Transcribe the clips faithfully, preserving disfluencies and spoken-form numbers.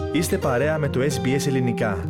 Είστε παρέα με το ες μπι ες Ελληνικά.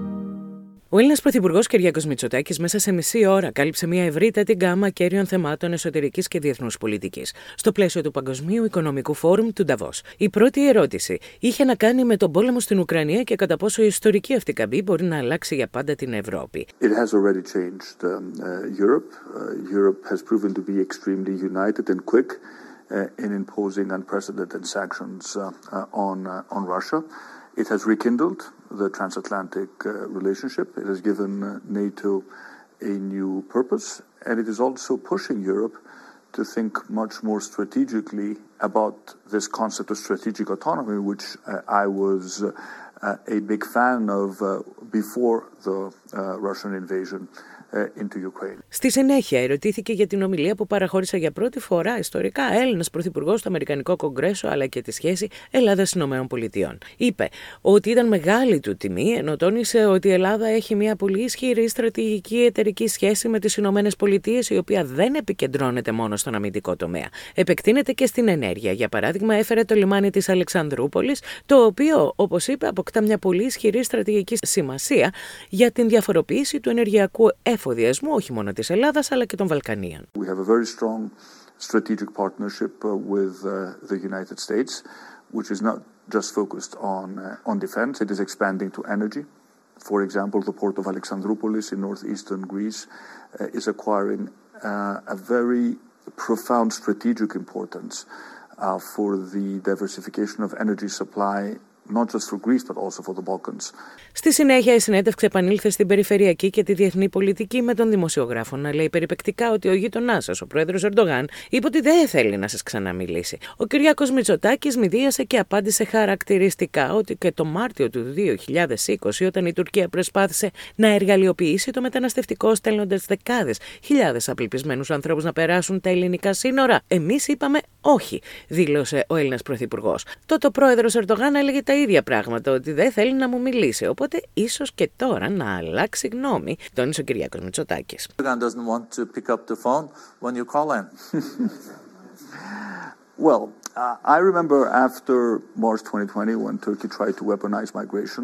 Ο Έλληνας Πρωθυπουργός Κυριάκος Μητσοτάκης μέσα σε μισή ώρα κάλυψε μια ευρύτατη γκάμα κέριων θεμάτων εσωτερικής και διεθνούς πολιτικής, στο πλαίσιο του Παγκοσμίου Οικονομικού Φόρουμ του Νταβός. Η πρώτη ερώτηση είχε να κάνει με τον πόλεμο στην Ουκρανία και κατά πόσο η ιστορική αυτή καμπή μπορεί να αλλάξει για πάντα την Ευρώπη. It has already changed um, uh, Europe. Uh, Europe has proven to be extremely united and quick uh, in imposing unprecedented sanctions uh, uh, on uh, on Russia. It has rekindled the transatlantic uh, relationship. It has given uh, NATO a new purpose, and it is also pushing Europe to think much more strategically about this concept of strategic autonomy, which uh, I was uh, a big fan of uh, before the uh, Russian invasion into Ukraine. Στη συνέχεια ερωτήθηκε για την ομιλία που παραχώρησε για πρώτη φορά ιστορικά Έλληνας Πρωθυπουργός στο Αμερικανικό Κογκρέσο, αλλά και τη σχέση Ελλάδα-ΗΠΑ. Είπε ότι ήταν μεγάλη του τιμή, ενώ τόνισε ότι η Ελλάδα έχει μια πολύ ισχυρή στρατηγική εταιρική σχέση με τις ΗΠΑ, η οποία δεν επικεντρώνεται μόνο στον αμυντικό τομέα. Επεκτείνεται και στην ενέργεια. Για παράδειγμα, έφερε το λιμάνι της Αλεξανδρούπολης, το οποίο, όπως είπε, αποκτά μια πολύ ισχυρή στρατηγική σημασία για την διαφοροποίηση του ενεργειακού εφοδιασμού όχι μόνο της Ελλάδας αλλά και των Βαλκανίων. We have a very strong strategic partnership with uh, the United States, which is not just focused on uh, on defense. It is expanding to energy. For example, the port of Alexandroupolis in northeastern Greece uh, is acquiring uh, a very profound strategic importance uh, for the diversification of energy supply. Not just for Greece, but also for the Balkans. Στη συνέχεια, η συνέντευξη επανήλθε στην περιφερειακή και τη διεθνή πολιτική με τον δημοσιογράφο να λέει περιπεκτικά ότι ο γείτονάς σας, ο πρόεδρος Ερντογάν, είπε ότι δεν θέλει να σας ξαναμιλήσει. Ο Κυριάκος Μητσοτάκης μηδίασε και απάντησε χαρακτηριστικά ότι και το Μάρτιο του δύο χιλιάδες είκοσι, όταν η Τουρκία προσπάθησε να εργαλειοποιήσει το μεταναστευτικό στέλνοντας δεκάδες χιλιάδες απελπισμένους ανθρώπους να περάσουν τα ελληνικά σύνορα, εμείς είπαμε όχι, δήλωσε ο Έλληνας Πρωθυπουργός. Τότε ο πρόεδρος Ερντογάν έλεγε τα ίδια πράγματα, ότι δεν θέλει να μου μιλήσει. Οπότε ίσως και τώρα να αλλάξει γνώμη, τόνισε ο Κυριάκος Μητσοτάκης. Well, uh, I remember after March twenty twenty when Turkey tried to weaponize migration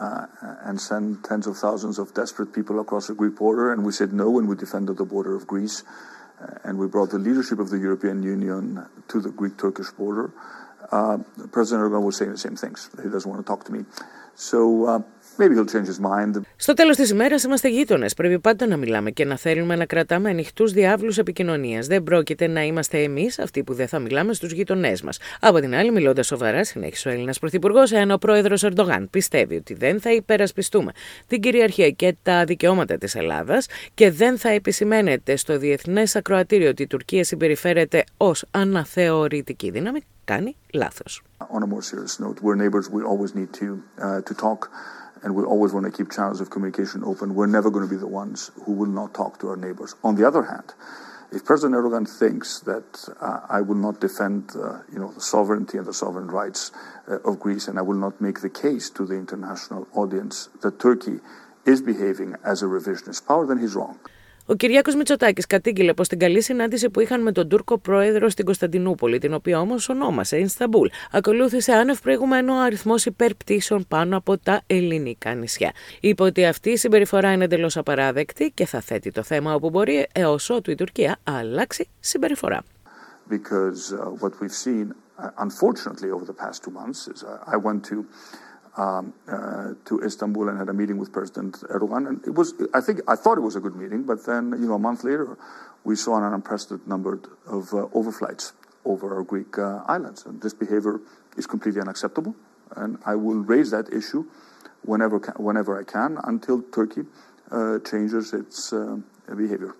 uh, and send tens of thousands of desperate people across the Greek border, and we said no and we defended the border of Greece uh, and we brought the leadership of the European Union to the Greek-Turkish border. Uh, President Erdogan was saying the same things. He doesn't want to talk to me. So uh, maybe he'll change his mind. Στο τέλος της ημέρας είμαστε γείτονες. Πρέπει πάντα να μιλάμε και να θέλουμε να κρατάμε ανοιχτούς διάβλους επικοινωνίας. Δεν πρόκειται να είμαστε εμείς αυτοί που δεν θα μιλάμε στους γειτονές μας. Από την άλλη, μιλώντας σοβαρά, συνέχισε ο Έλληνας Πρωθυπουργός, εάν ο πρόεδρος Ερντογάν πιστεύει ότι δεν θα υπερασπιστούμε την κυριαρχία και τα δικαιώματα της Ελλάδας και δεν θα επισημαίνεται στο Διεθνές Ακροατήριο ότι η Τουρκία συμπεριφέρεται ως αναθεωρητική δύναμη, κάνει λάθος. On a more serious note, we're neighbors. We always need to uh, to talk, and we always want to keep channels of communication open. We're never going to be the ones who will not talk to our neighbors. On the other hand, if President Erdogan thinks that uh, I will not defend, uh, you know, the sovereignty and the sovereign rights uh, of Greece, and I will not make the case to the international audience that Turkey is behaving as a revisionist power, then he's wrong. Ο Κυριάκος Μητσοτάκης κατήγγειλε πως στην καλή συνάντηση που είχαν με τον Τούρκο πρόεδρο στην Κωνσταντινούπολη, την οποία όμως ονόμασε Ινσταμπούλ, ακολούθησε άνευ προηγουμένου αριθμός υπερπτήσεων πάνω από τα ελληνικά νησιά. Είπε ότι αυτή η συμπεριφορά είναι εντελώς απαράδεκτη και θα θέτει το θέμα όπου μπορεί έως ότου η Τουρκία αλλάξει συμπεριφορά. Because uh, what we've seen, uh, unfortunately, over the past two months is uh, I went to Um, uh, to Istanbul and had a meeting with President Erdogan, and it was, I think, I thought it was a good meeting, but then, you know, a month later, we saw an unprecedented number of uh, overflights over our Greek uh, islands, and this behavior is completely unacceptable, and I will raise that issue whenever, whenever I can until Turkey uh, changes its uh, behavior.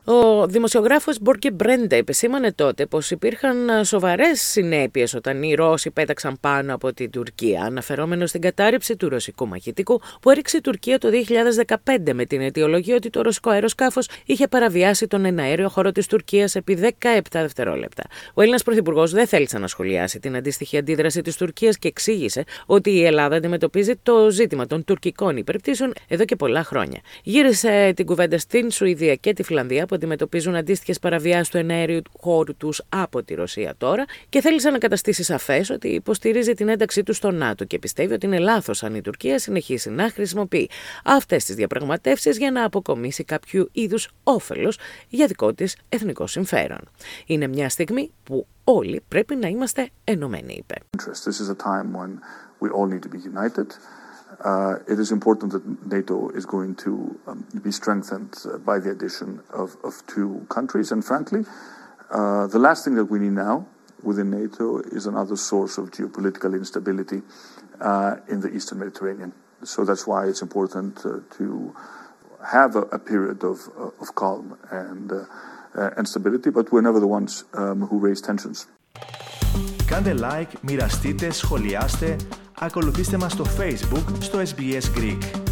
Ο δημοσιογράφος Μπόρκε Μπρέντε επεσήμανε τότε πως υπήρχαν σοβαρές συνέπειες όταν οι Ρώσοι πέταξαν πάνω από την Τουρκία, αναφερόμενος στην κατάρριψη του ρωσικού μαχητικού που έριξε η Τουρκία το δύο χιλιάδες δεκαπέντε με την αιτιολογία ότι το ρωσικό αεροσκάφος είχε παραβιάσει τον εναέριο χώρο της Τουρκίας επί δεκαεπτά δευτερόλεπτα. Ο Έλληνας Πρωθυπουργός δεν θέλησε να σχολιάσει την αντίστοιχη αντίδραση της Τουρκίας και εξήγησε ότι η Ελλάδα αντιμετωπίζει το ζήτημα των τουρκικών υπερπτήσεων εδώ και πολλά χρόνια. Γύρισε την κουβέντα στην Σουηδία και τη Φιλανδία, αντιμετωπίζουν αντίστοιχες παραβιάσεις του εναέριου χώρου τους από τη Ρωσία τώρα και θέλησε να καταστήσει σαφές ότι υποστηρίζει την ένταξή του στο ΝΑΤΟ και πιστεύει ότι είναι λάθος αν η Τουρκία συνεχίσει να χρησιμοποιεί αυτές τις διαπραγματεύσεις για να αποκομίσει κάποιο είδους όφελος για δικό της εθνικό συμφέρον. Είναι μια στιγμή που όλοι πρέπει να είμαστε ενωμένοι, είπε. This is a time when we all need to be united. Uh, it is important that NATO is going to um, be strengthened by the addition of, of two countries. And frankly, uh, the last thing that we need now within NATO is another source of geopolitical instability uh, in the Eastern Mediterranean. So that's why it's important uh, to have a, a period of, uh, of calm and, uh, uh, and stability, but we're never the ones um, who raise tensions. Κάντε like, μοιραστείτε, σχολιάστε, ακολουθήστε μας στο Facebook, στο ες μπι ες Greek.